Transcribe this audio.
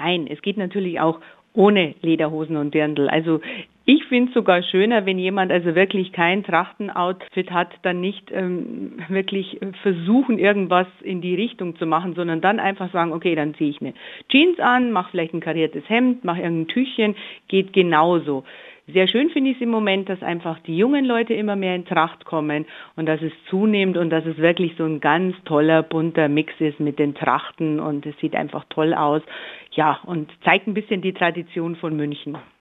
Nein, es geht natürlich auch ohne Lederhosen und Dirndl. Also ich finde es sogar schöner, wenn jemand also wirklich kein Trachtenoutfit hat, dann nicht wirklich versuchen, irgendwas in die Richtung zu machen, sondern dann einfach sagen, okay, dann ziehe ich eine Jeans an, mache vielleicht ein kariertes Hemd, mache irgendein Tüchchen, geht genauso. Sehr schön finde ich es im Moment, dass einfach die jungen Leute immer mehr in Tracht kommen und dass es zunimmt und dass es wirklich so ein ganz toller, bunter Mix ist mit den Trachten und es sieht einfach toll aus. Ja, und zeigt ein bisschen die Tradition von München.